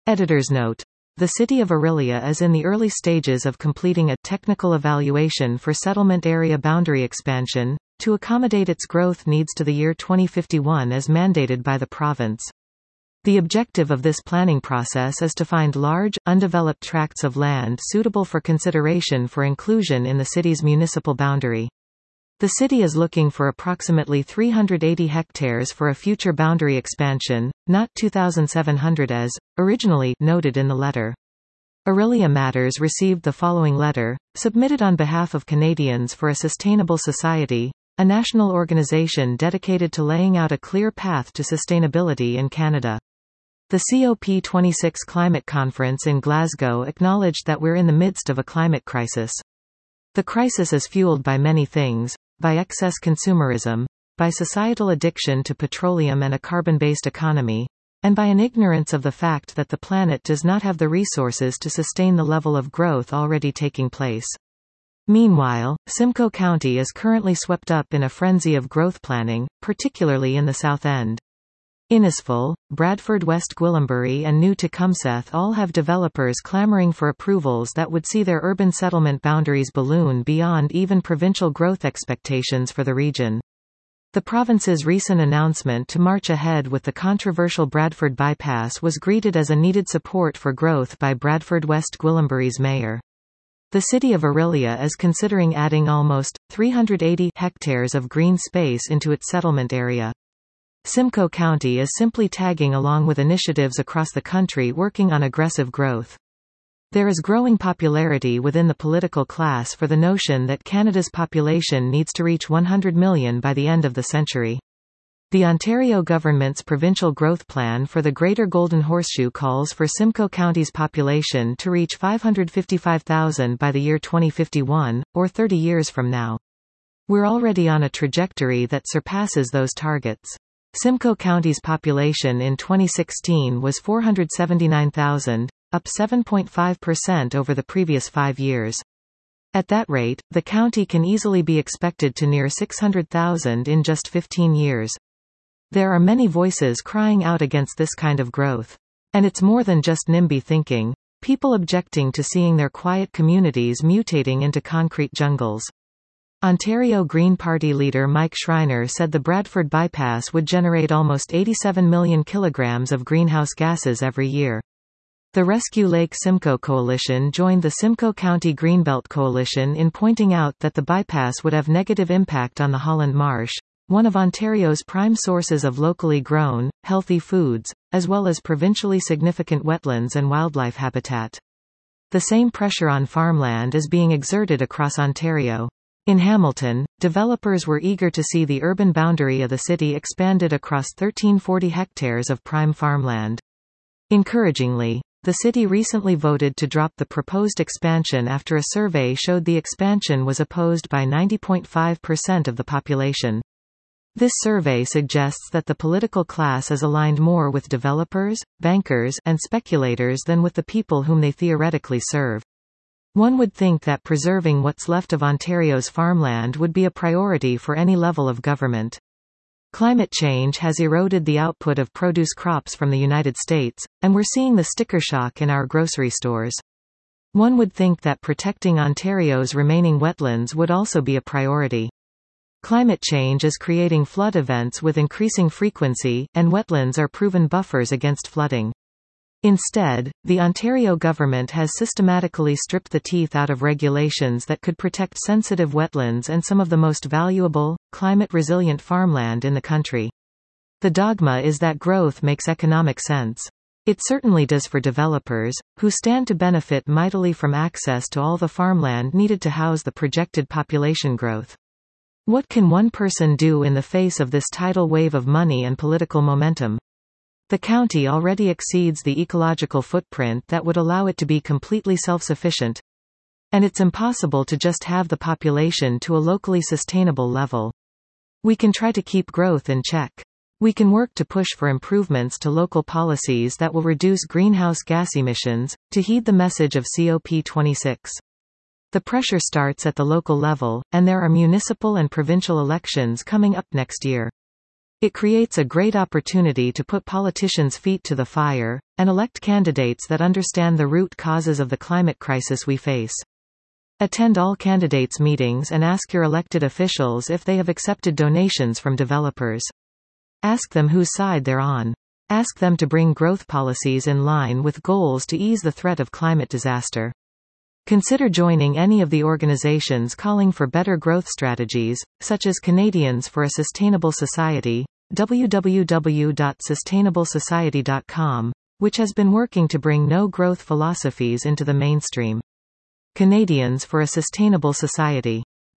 Editor's note. The city of Orillia is in the early stages of completing a technical evaluation for settlement area boundary expansion, to accommodate its growth needs to the year 2051 as mandated by the province. The objective of this planning process is to find large, undeveloped tracts of land suitable for consideration for inclusion in the city's municipal boundary. The city is looking for approximately 380 hectares for a future boundary expansion, not 2,700 as originally noted in the letter. Orillia Matters received the following letter, submitted on behalf of Canadians for a Sustainable Society, a national organization dedicated to laying out a clear path to sustainability in Canada. The COP26 climate conference in Glasgow acknowledged that we're in the midst of a climate crisis. The crisis is fueled by many things, by excess consumerism, by societal addiction to petroleum and a carbon-based economy, and by an ignorance of the fact that the planet does not have the resources to sustain the level of growth already taking place. Meanwhile, Simcoe County is currently swept up in a frenzy of growth planning, particularly in the South End. Innisfil, Bradford West Gwillimbury and New Tecumseth all have developers clamoring for approvals that would see their urban settlement boundaries balloon beyond even provincial growth expectations for the region. The province's recent announcement to march ahead with the controversial Bradford bypass was greeted as a needed support for growth by Bradford West Gwillimbury's mayor. The city of Orillia is considering adding almost 380 hectares of green space into its settlement area. Simcoe County is simply tagging along with initiatives across the country working on aggressive growth. There is growing popularity within the political class for the notion that Canada's population needs to reach 100 million by the end of the century. The Ontario government's provincial growth plan for the Greater Golden Horseshoe calls for Simcoe County's population to reach 555,000 by the year 2051, or 30 years from now. We're already on a trajectory that surpasses those targets. Simcoe County's population in 2016 was 479,000, up 7.5% over the previous 5 years. At that rate, the county can easily be expected to near 600,000 in just 15 years. There are many voices crying out against this kind of growth. And it's more than just NIMBY thinking, people objecting to seeing their quiet communities mutating into concrete jungles. Ontario Green Party leader Mike Schreiner said the Bradford bypass would generate almost 87 million kilograms of greenhouse gases every year. The Rescue Lake Simcoe Coalition joined the Simcoe County Greenbelt Coalition in pointing out that the bypass would have negative impact on the Holland Marsh, one of Ontario's prime sources of locally grown, healthy foods, as well as provincially significant wetlands and wildlife habitat. The same pressure on farmland is being exerted across Ontario. In Hamilton, developers were eager to see the urban boundary of the city expanded across 1,340 hectares of prime farmland. Encouragingly, the city recently voted to drop the proposed expansion after a survey showed the expansion was opposed by 90.5% of the population. This survey suggests that the political class is aligned more with developers, bankers, and speculators than with the people whom they theoretically serve. One would think that preserving what's left of Ontario's farmland would be a priority for any level of government. Climate change has eroded the output of produce crops from the United States, and we're seeing the sticker shock in our grocery stores. One would think that protecting Ontario's remaining wetlands would also be a priority. Climate change is creating flood events with increasing frequency, and wetlands are proven buffers against flooding. Instead, the Ontario government has systematically stripped the teeth out of regulations that could protect sensitive wetlands and some of the most valuable, climate-resilient farmland in the country. The dogma is that growth makes economic sense. It certainly does for developers, who stand to benefit mightily from access to all the farmland needed to house the projected population growth. What can one person do in the face of this tidal wave of money and political momentum? The county already exceeds the ecological footprint that would allow it to be completely self-sufficient. And it's impossible to just have the population to a locally sustainable level. We can try to keep growth in check. We can work to push for improvements to local policies that will reduce greenhouse gas emissions, to heed the message of COP26. The pressure starts at the local level, and there are municipal and provincial elections coming up next year. It creates a great opportunity to put politicians' feet to the fire, and elect candidates that understand the root causes of the climate crisis we face. Attend all candidates' meetings and ask your elected officials if they have accepted donations from developers. Ask them whose side they're on. Ask them to bring growth policies in line with goals to ease the threat of climate disaster. Consider joining any of the organizations calling for better growth strategies, such as Canadians for a Sustainable Society, www.sustainablesociety.com, which has been working to bring no-growth philosophies into the mainstream. Canadians for a Sustainable Society.